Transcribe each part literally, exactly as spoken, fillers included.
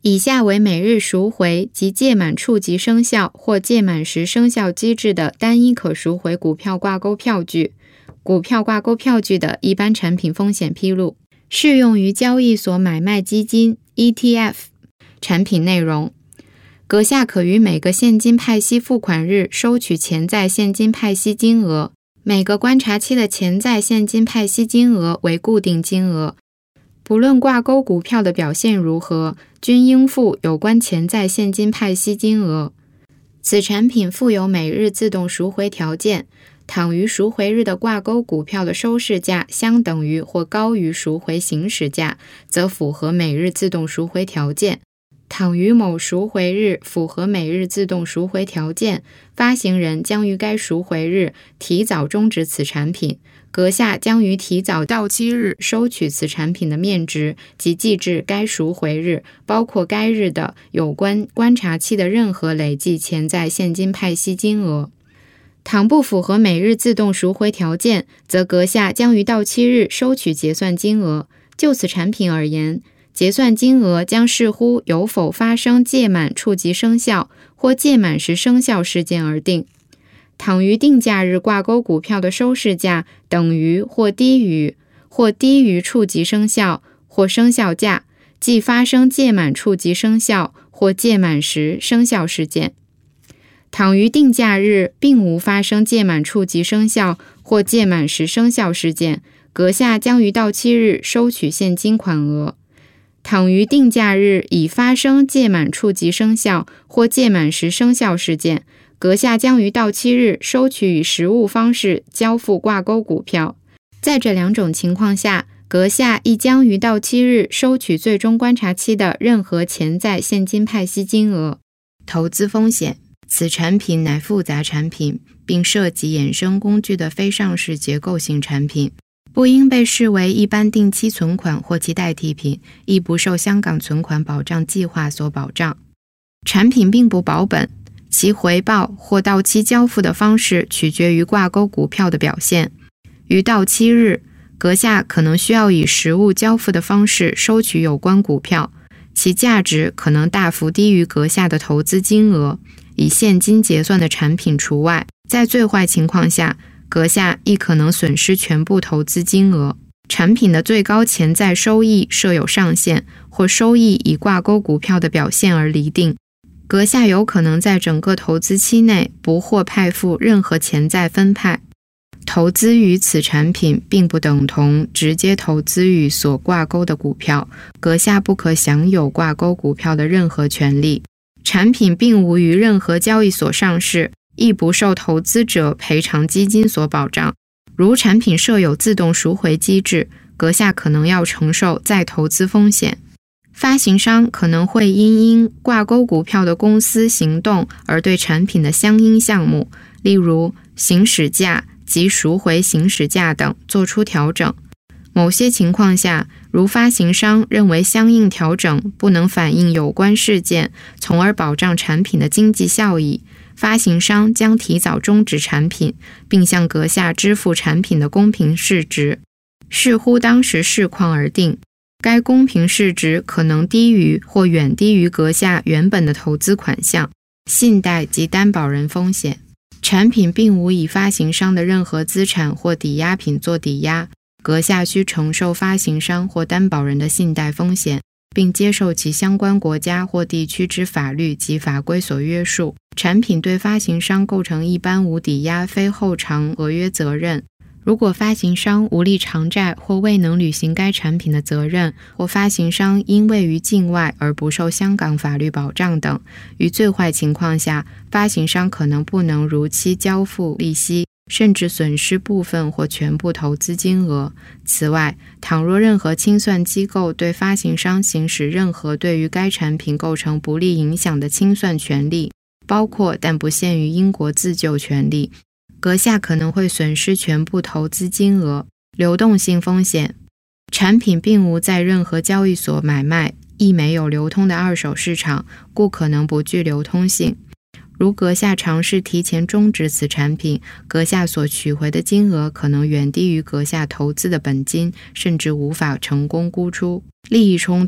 以下为每日赎回及届满处即生效或届满时生效机制的单一可赎回股票挂钩票据、股票挂钩票据的一般产品风险披露，适用于交易所买卖基金 E T F。 产品内容：阁下可于每个现金派息付款日收取潜在现金派息金额，每个观察期的潜在现金派息金额为固定金额，不论挂钩股票的表现如何，均应付有关潜在现金派息金额。此产品附有每日自动赎回条件，倘于赎回日的挂钩股票的收市价相等于或高于赎回行使价，则符合每日自动赎回条件。倘于某赎回日符合每日自动赎回条件，发行人将于该赎回日提早终止此产品，阁下将于提早到期日收取此产品的面值及计至该赎回日，包括该日的有关观察期的任何累计潜在现金派息金额。倘不符合每日自动赎回条件，则阁下将于到期日收取结算金额。就此产品而言，结算金额将视乎有否发生届满处即生效或届满时生效事件而定。倘于定价日挂钩股票的收市价等于或低于或低于处即生效或生效价，即发生届满处即生效或届满时生效事件。倘于定价日并无发生届满处即生效或届满时生效事件，阁下将于到期日收取现金款额。倘于定价日已发生届满处即生效或届满时生效事件，阁下将于到期日收取以实物方式交付挂钩股票。在这两种情况下，阁下亦将于到期日收取最终观察期的任何潜在现金派息金额。投资风险：此产品乃复杂产品，并涉及衍生工具的非上市结构性产品，不应被视为一般定期存款或其代替品，亦不受香港存款保障计划所保障。产品并不保本，其回报或到期交付的方式取决于挂钩股票的表现。于到期日，阁下可能需要以实物交付的方式收取有关股票，其价值可能大幅低于阁下的投资金额，以现金结算的产品除外。在最坏情况下，阁下亦可能损失全部投资金额。产品的最高潜在收益设有上限，或收益以挂钩股票的表现而厘定。阁下有可能在整个投资期内不获派付任何潜在分派。投资于此产品并不等同直接投资于所挂钩的股票，阁下不可享有挂钩股票的任何权利。产品并无于任何交易所上市，亦不受投资者赔偿基金所保障。如产品设有自动赎回机制，阁下可能要承受再投资风险。发行商可能会因因挂钩股票的公司行动而对产品的相应项目，例如行使价及赎回行使价等做出调整。某些情况下，如发行商认为相应调整不能反映有关事件，从而保障产品的经济效益，发行商将提早终止产品，并向阁下支付产品的公平市值，视乎当时市况而定。该公平市值可能低于或远低于阁下原本的投资款项。信贷及担保人风险：产品并无以发行商的任何资产或抵押品做抵押，阁下需承受发行商或担保人的信贷风险，并接受其相关国家或地区之法律及法规所约束。产品对发行商构成一般无抵押非后偿合约责任。如果发行商无力偿债或未能履行该产品的责任，或发行商因位于境外而不受香港法律保障等，于最坏情况下，发行商可能不能如期交付利息，甚至损失部分或全部投资金额。此外，倘若任何清算机构对发行商行使任何对于该产品构成不利影响的清算权利，包括但不限于英国自救权利，阁下可能会损失全部投资金额。流动性风险：产品并无在任何交易所买卖，亦没有流通的二手市场，故可能不具流通性。如阁下尝试提前终止此产品，阁下所取回的金额可能远低于阁下投资的本金，甚至无法成功沽出。利益冲突：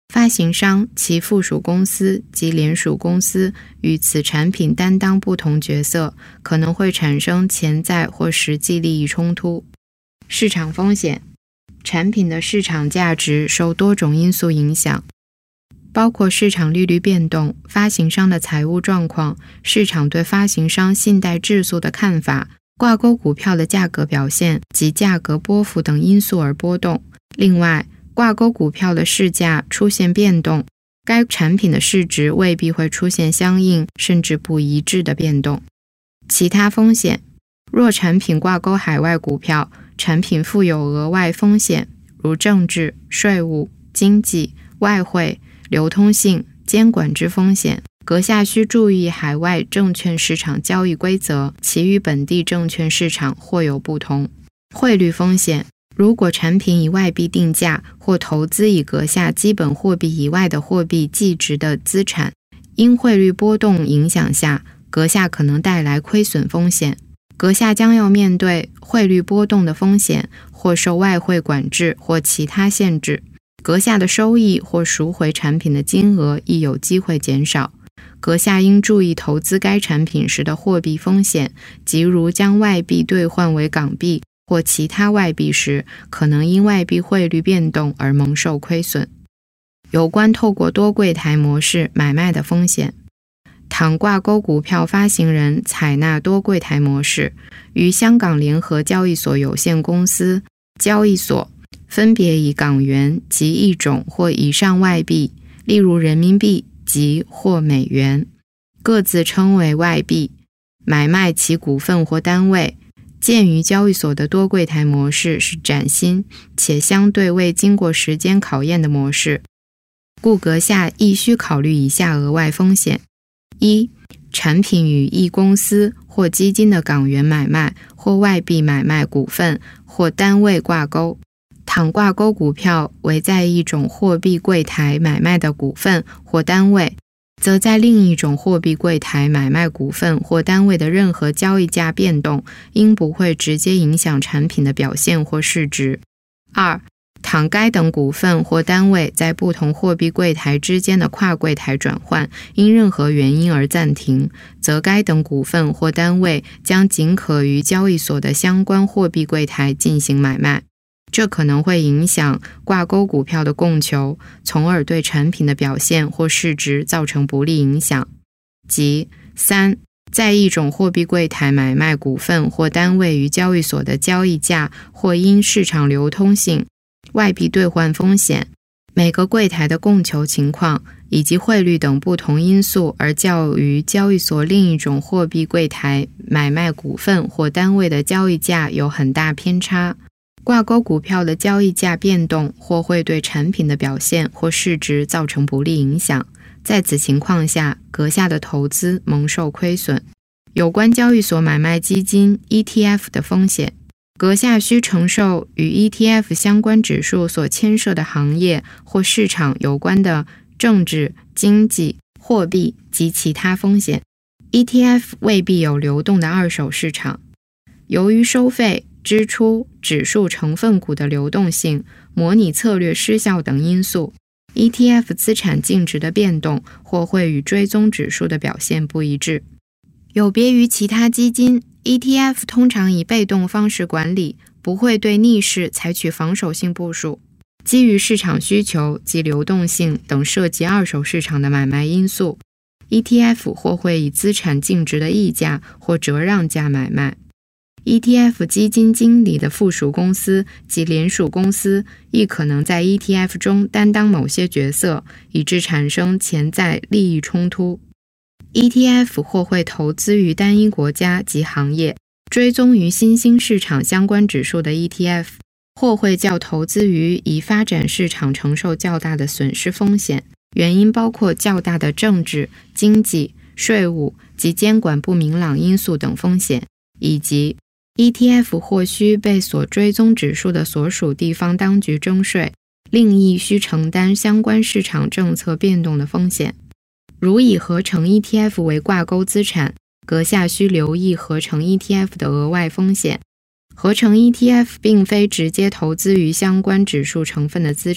发行商、其附属公司及联属公司与此产品担当不同角色，可能会产生潜在或实际利益冲突。市场风险，产品的市场价值受多种因素影响，包括市场利率变动、发行商的财务状况、市场对发行商信贷质素的看法、挂钩股票的价格表现及价格波幅等因素而波动。另外，挂钩股票的市价出现变动，该产品的市值未必会出现相应甚至不一致的变动。其他风险，若产品挂钩海外股票，产品负有额外风险，如政治、税务、经济、外汇、流通性、监管之风险，阁下需注意海外证券市场交易规则，其与本地证券市场或有不同。汇率风险，如果产品以外币定价或投资以阁下基本货币以外的货币计值的资产，因汇率波动影响下，阁下可能带来亏损风险。阁下将要面对汇率波动的风险，或受外汇管制或其他限制。阁下的收益或赎回产品的金额亦有机会减少。阁下应注意投资该产品时的货币风险，即如将外币兑换为港币或其他外币时，可能因外币汇率变动而蒙受亏损。有关透过多柜台模式买卖的风险，倘挂钩股票发行人采纳多柜台模式，与香港联合交易所有限公司交易所分别以港元及一种或以上外币，例如人民币及或美元，各自称为外币，买卖其股份或单位。鉴于交易所的多柜台模式是崭新且相对未经过时间考验的模式，故阁下亦需考虑以下额外风险：一、产品与一公司或基金的港元买卖或外币买卖股份或单位挂钩，倘挂钩股票为在一种货币柜台买卖的股份或单位，则在另一种货币柜台买卖股份或单位的任何交易价变动，应不会直接影响产品的表现或市值。二、倘该等股份或单位在不同货币柜台之间的跨柜台转换因任何原因而暂停，则该等股份或单位将仅可于交易所的相关货币柜台进行买卖。这可能会影响挂钩股票的供求，从而对产品的表现或市值造成不利影响。即三、在一种货币柜台买卖股份或单位于交易所的交易价，或因市场流通性、外币兑换风险、每个柜台的供求情况以及汇率等不同因素而较于交易所另一种货币柜台买卖股份或单位的交易价有很大偏差。挂钩股票的交易价变动或会对产品的表现或市值造成不利影响，在此情况下，阁下的投资蒙受亏损。有关交易所买卖基金 E T F 的风险，阁下需承受与 E T F 相关指数所牵涉的行业或市场有关的政治、经济、货币及其他风险。E T F 未必有流动的二手市场。由于收费、支出、指数成分股的流动性、模拟策略失效等因素， E T F 资产净值的变动或会与追踪指数的表现不一致。有别于其他基金， E T F 通常以被动方式管理，不会对逆势采取防守性部署。基于市场需求及流动性等涉及二手市场的买卖因素， E T F 或会以资产净值的溢价或折让价买卖。E T F 基金经理的附属公司及联属公司亦可能在 E T F 中担当某些角色，以致产生潜在利益冲突。E T F 或会投资于单一国家及行业，追踪于新兴市场相关指数的 E T F， 或会较投资于已发展市场承受较大的损失风险，原因包括较大的政治、经济、税务及监管不明朗因素等风险，以及E T F 或需被所追踪指数的所属地方当局征税，另亦需承担相关市场政策变动的风险。如以合成 E T F 为挂钩资产，阁下需留意合成 E T F 的额外风险。合成 E T F 并非直接投资于相关指数成分的资产，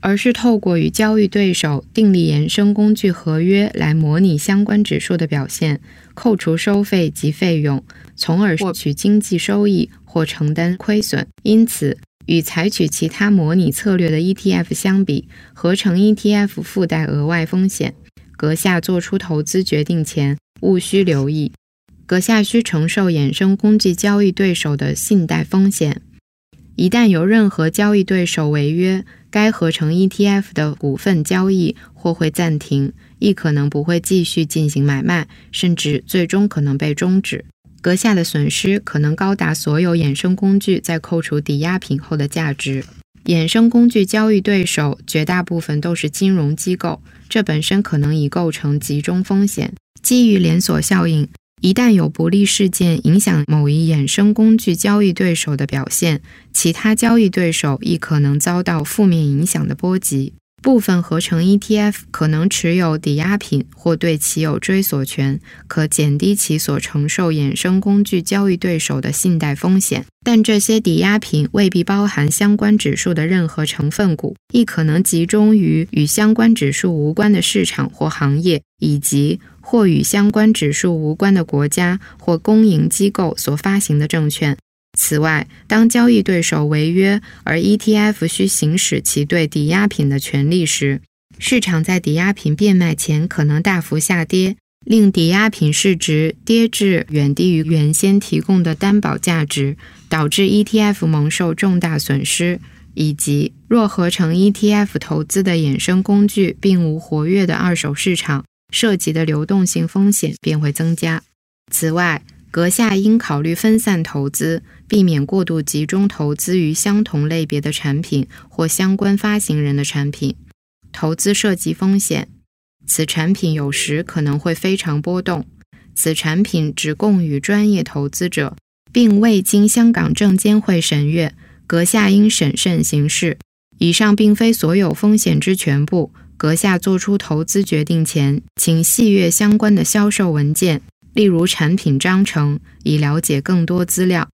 而是透过与交易对手订立衍生工具合约来模拟相关指数的表现，扣除收费及费用，从而获取经济收益或承担亏损。因此，与采取其他模拟策略的 E T F 相比，合成 E T F 附带额外风险，阁下做出投资决定前务需留意。阁下需承受衍生工具交易对手的信贷风险。一旦有任何交易对手违约，该合成 E T F 的股份交易或会暂停，亦可能不会继续进行买卖，甚至最终可能被终止。阁下的损失可能高达所有衍生工具在扣除抵押品后的价值。衍生工具交易对手绝大部分都是金融机构，这本身可能已构成集中风险。基于连锁效应，一旦有不利事件影响某一衍生工具交易对手的表现，其他交易对手亦可能遭到负面影响的波及。部分合成 E T F 可能持有抵押品或对其有追索权，可减低其所承受衍生工具交易对手的信贷风险。但这些抵押品未必包含相关指数的任何成分股，亦可能集中于与相关指数无关的市场或行业，以及或与相关指数无关的国家或公营机构所发行的证券。此外，当交易对手违约，而 E T F 需行使其对抵押品的权利时，市场在抵押品变卖前可能大幅下跌，令抵押品市值跌至远低于原先提供的担保价值，导致 E T F 蒙受重大损失，以及若合成 E T F 投资的衍生工具并无活跃的二手市场，涉及的流动性风险便会增加。此外，阁下应考虑分散投资，避免过度集中投资于相同类别的产品或相关发行人的产品。投资涉及风险，此产品有时可能会非常波动。此产品只供予专业投资者，并未经香港证监会审阅，阁下应审慎行事。以上并非所有风险之全部，阁下做出投资决定前，请细阅相关的销售文件，例如产品章程，以了解更多资料。